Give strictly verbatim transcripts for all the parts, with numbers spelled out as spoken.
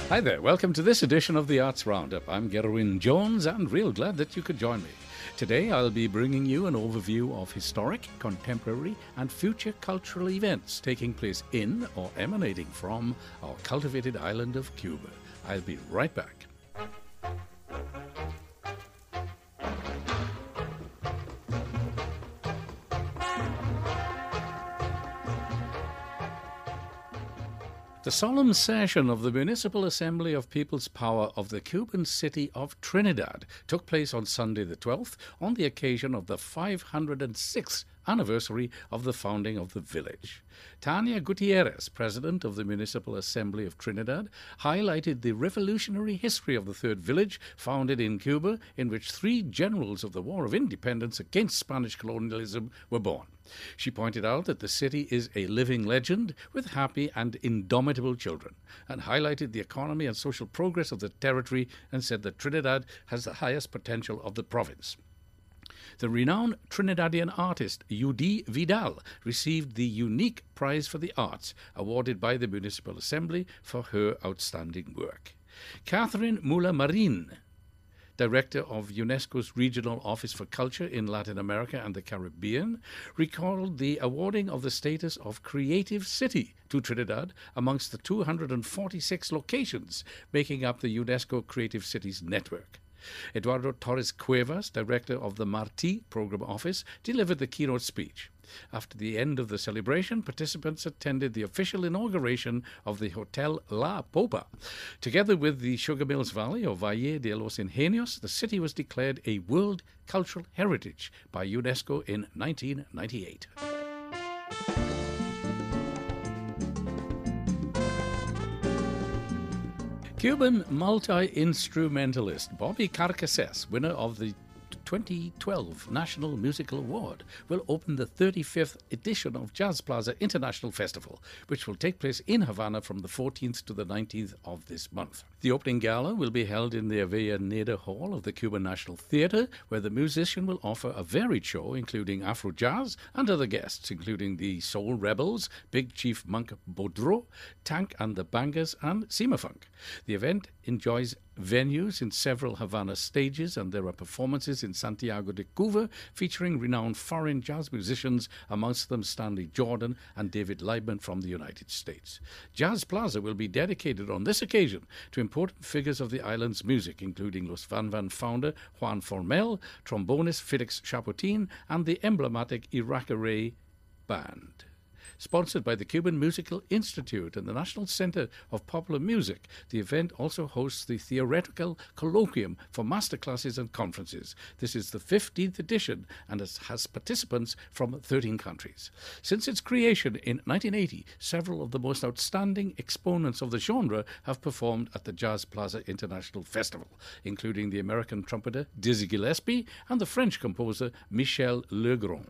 Hi there, welcome to this edition of the Arts Roundup. I'm Gerwin Jones and real glad that you could join me. Today I'll be bringing you an overview of historic, contemporary and future cultural events taking place in or emanating from our cultivated island of Cuba. I'll be right back. The solemn session of the Municipal Assembly of People's Power of the Cuban city of Trinidad took place on Sunday the twelfth on the occasion of the five hundred sixth anniversary of the founding of the village. Tania Gutierrez, president of the Municipal Assembly of Trinidad, highlighted the revolutionary history of the third village founded in Cuba, in which three generals of the War of Independence against Spanish colonialism were born. She pointed out that the city is a living legend with happy and indomitable children, and highlighted the economy and social progress of the territory and said that Trinidad has the highest potential of the province. The renowned Trinidadian artist Yudi Vidal received the Unique Prize for the Arts, awarded by the Municipal Assembly for her outstanding work. Catherine Mula-Marin, director of UNESCO's Regional Office for Culture in Latin America and the Caribbean, recalled the awarding of the status of Creative City to Trinidad amongst the two hundred forty-six locations making up the UNESCO Creative Cities network. Eduardo Torres Cuevas, director of the Martí Program Office, delivered the keynote speech. After the end of the celebration, participants attended the official inauguration of the Hotel La Popa. Together with the Sugar Mills Valley, or Valle de los Ingenios, the city was declared a World Cultural Heritage by UNESCO in nineteen ninety-eight. Cuban multi-instrumentalist Bobby Carcassés, winner of the twenty twelve National Musical Award, will open the thirty-fifth edition of Jazz Plaza International Festival, which will take place in Havana from the fourteenth to the nineteenth of this month. The opening gala will be held in the Avellaneda Hall of the Cuban National Theatre, where the musician will offer a varied show including Afro jazz and other guests, including the Soul Rebels, Big Chief Monk Bodro, Tank and the Bangers, and Sima Funk. The event enjoys venues in several Havana stages, and there are performances in Santiago de Cuba featuring renowned foreign jazz musicians, amongst them Stanley Jordan and David Liebman from the United States. Jazz Plaza will be dedicated on this occasion to important figures of the island's music, including Los Van Van founder Juan Formel, trombonist Felix Chapotin, and the emblematic Iraquere Band. Sponsored by the Cuban Musical Institute and the National Center of Popular Music, the event also hosts the Theoretical Colloquium for masterclasses and conferences. This is the fifteenth edition and has participants from thirteen countries. Since its creation in nineteen eighty, several of the most outstanding exponents of the genre have performed at the Jazz Plaza International Festival, including the American trumpeter Dizzy Gillespie and the French composer Michel Legrand.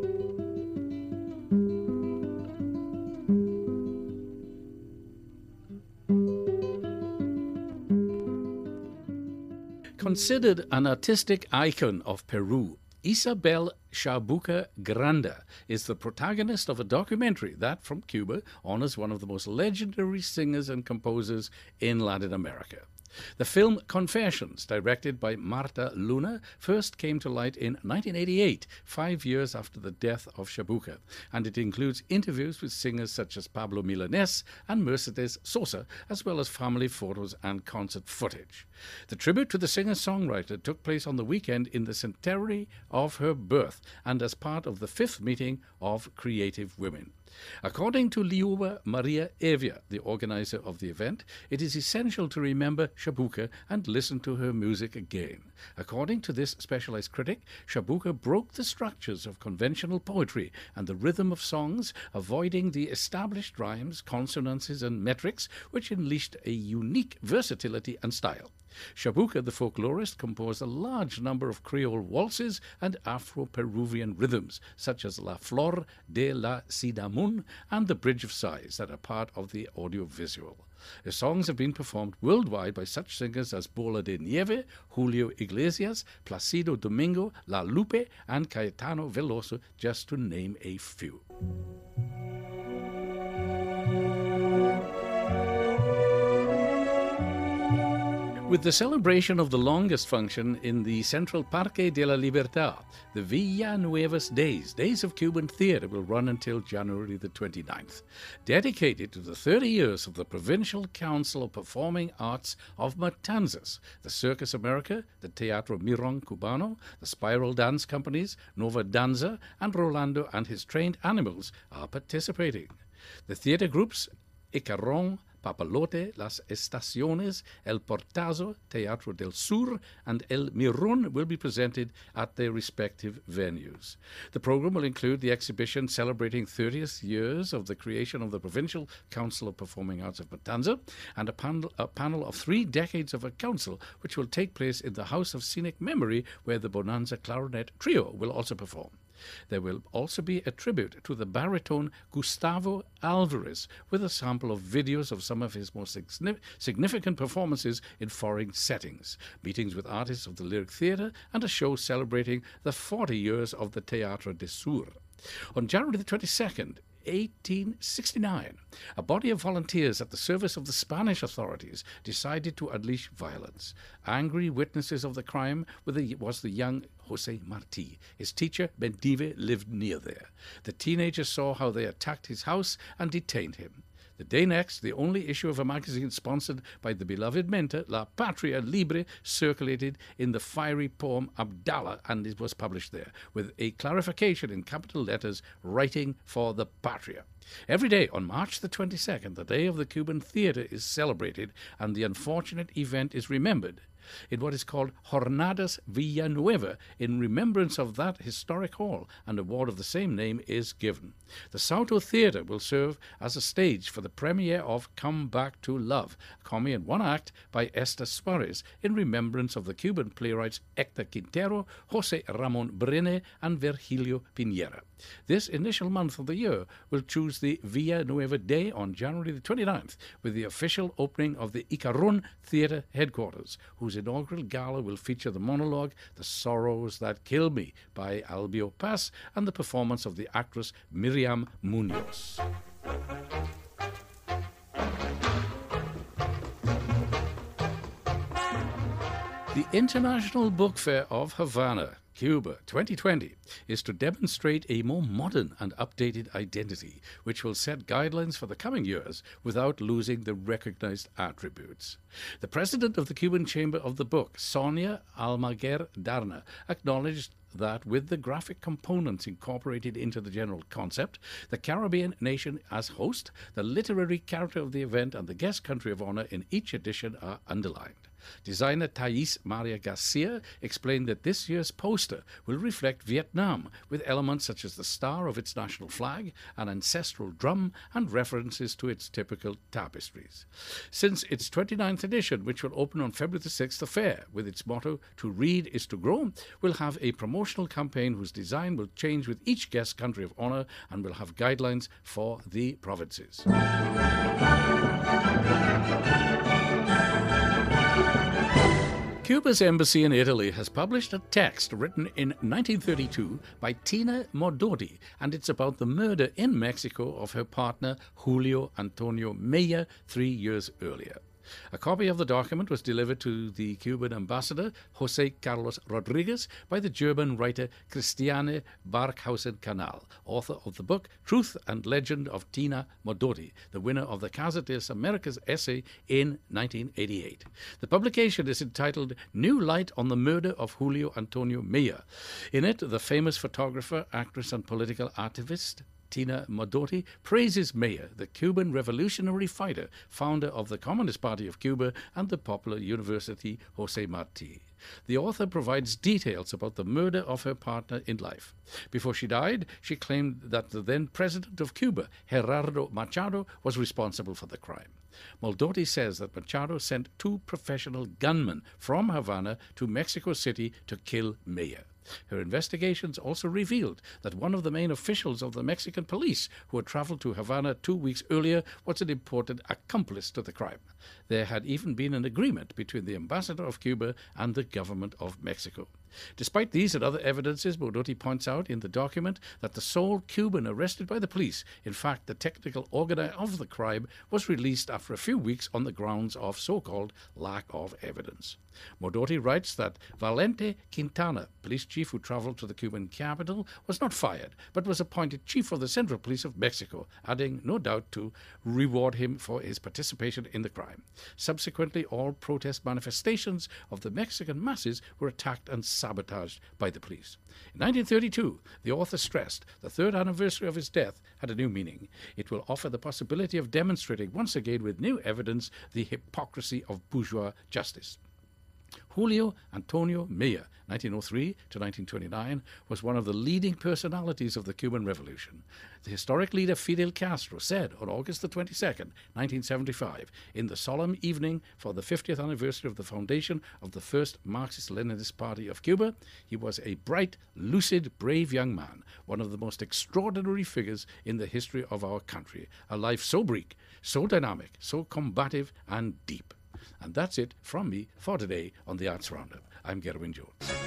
Considered an artistic icon of Peru, Isabel Chabuca Granda is the protagonist of a documentary that, from Cuba, honors one of the most legendary singers and composers in Latin America. The film Confessions, directed by Marta Luna, first came to light in nineteen eighty-eight, five years after the death of Chabuca, and it includes interviews with singers such as Pablo Milanés and Mercedes Sosa, as well as family photos and concert footage. The tribute to the singer-songwriter took place on the weekend in the centenary of her birth and as part of the fifth meeting of Creative Women. According to Liuba Maria Evia, the organizer of the event, it is essential to remember Chabuca and listen to her music again. According to this specialized critic, Chabuca broke the structures of conventional poetry and the rhythm of songs, avoiding the established rhymes, consonances, and metrics, which unleashed a unique versatility and style. Chabuca, the folklorist, composed a large number of Creole waltzes and Afro-Peruvian rhythms, such as La Flor de la Cidamun and the Bridge of Sighs, that are part of the audiovisual. The songs have been performed worldwide by such singers as Bola de Nieve, Julio Iglesias, Placido Domingo, La Lupe, and Caetano Veloso, just to name a few. With the celebration of the longest function in the Central Parque de la Libertad, the Villanuevas Days, Days of Cuban Theatre, will run until January the twenty-ninth. Dedicated to the thirty years of the Provincial Council of Performing Arts of Matanzas, the Circus America, the Teatro Miron Cubano, the Spiral Dance Companies, Nova Danza, and Rolando and his trained animals are participating. The theatre groups Icaron, Papalote, Las Estaciones, El Portazo, Teatro del Sur, and El Mirón will be presented at their respective venues. The program will include the exhibition celebrating thirtieth years of the creation of the Provincial Council of Performing Arts of Matanza, and a panel, a panel of three decades of a council, which will take place in the House of Scenic Memory, where the Bonanza Clarinet Trio will also perform. There will also be a tribute to the baritone Gustavo Alvarez, with a sample of videos of some of his most significant performances in foreign settings, meetings with artists of the Lyric Theatre, and a show celebrating the forty years of the Teatro del Sur. On January the twenty-second, eighteen sixty-nine, a body of volunteers at the service of the Spanish authorities decided to unleash violence. Angry witnesses of the crime were the, was the young Jose Marti. His teacher, Bendive, lived near there. The teenagers saw how they attacked his house and detained him. The day next, the only issue of a magazine sponsored by the beloved mentor, La Patria Libre, circulated in the fiery poem Abdallah, and it was published there, with a clarification in capital letters, writing for the Patria. Every day on March the twenty-second, the day of the Cuban theatre is celebrated, and the unfortunate event is remembered in what is called Jornadas Villanueva, in remembrance of that historic hall. An award of the same name is given. The Salto Theatre will serve as a stage for the premiere of Come Back to Love, a comedy in one act by Esther Suarez, in remembrance of the Cuban playwrights Hector Quintero, José Ramón Brene, and Virgilio Piñera. This initial month of the year will choose the Villanueva Day on January the twenty-ninth, with the official opening of the Icaron Theatre headquarters, whose inaugural gala will feature the monologue The Sorrows That Kill Me by Albio Paz, and the performance of the actress Miriam Munoz. The International Book Fair of Havana, Cuba twenty twenty, is to demonstrate a more modern and updated identity, which will set guidelines for the coming years without losing the recognized attributes. The president of the Cuban Chamber of the Book, Sonia Almaguer Darna, acknowledged that with the graphic components incorporated into the general concept, the Caribbean nation as host, the literary character of the event, and the guest country of honor in each edition are underlined. Designer Thais Maria Garcia explained that this year's poster will reflect Vietnam, with elements such as the star of its national flag, an ancestral drum, and references to its typical tapestries. Since its twenty-ninth edition, which will open on February the sixth, the fair, with its motto, "To Read is to Grow," will have a promotional campaign whose design will change with each guest country of honor and will have guidelines for the provinces. Cuba's embassy in Italy has published a text written in nineteen thirty-two by Tina Modotti, and it's about the murder in Mexico of her partner Julio Antonio Mella three years earlier. A copy of the document was delivered to the Cuban ambassador, José Carlos Rodriguez, by the German writer Christiane Barkhausen-Canal, author of the book Truth and Legend of Tina Modotti, the winner of the Casa de las Americas essay in nineteen eighty-eight. The publication is entitled New Light on the Murder of Julio Antonio Mella. In it, the famous photographer, actress, and political activist Tina Modotti praises Mella, the Cuban revolutionary fighter, founder of the Communist Party of Cuba and the popular University José Martí. The author provides details about the murder of her partner in life. Before she died, she claimed that the then president of Cuba, Gerardo Machado, was responsible for the crime. Modotti says that Machado sent two professional gunmen from Havana to Mexico City to kill Mella. Her investigations also revealed that one of the main officials of the Mexican police who had traveled to Havana two weeks earlier was an important accomplice to the crime. There had even been an agreement between the ambassador of Cuba and the government of Mexico. Despite these and other evidences, Modotti points out in the document that the sole Cuban arrested by the police, in fact the technical organizer of the crime, was released after a few weeks on the grounds of so-called lack of evidence. Modotti writes that Valente Quintana, police chief who travelled to the Cuban capital, was not fired, but was appointed chief of the Central Police of Mexico, adding, no doubt, to reward him for his participation in the crime. Subsequently, all protest manifestations of the Mexican masses were attacked and sabotaged by the police. In nineteen thirty-two, the author stressed the third anniversary of his death had a new meaning. It will offer the possibility of demonstrating once again with new evidence the hypocrisy of bourgeois justice. Julio Antonio Mella, nineteen oh three to nineteen twenty-nine, was one of the leading personalities of the Cuban Revolution. The historic leader Fidel Castro said on August the twenty-second, nineteen seventy-five, in the solemn evening for the fiftieth anniversary of the foundation of the first Marxist-Leninist Party of Cuba, he was a bright, lucid, brave young man, one of the most extraordinary figures in the history of our country, a life so bleak, so dynamic, so combative and deep. And that's it from me for today on the Arts Roundup. I'm Gerwin Jones.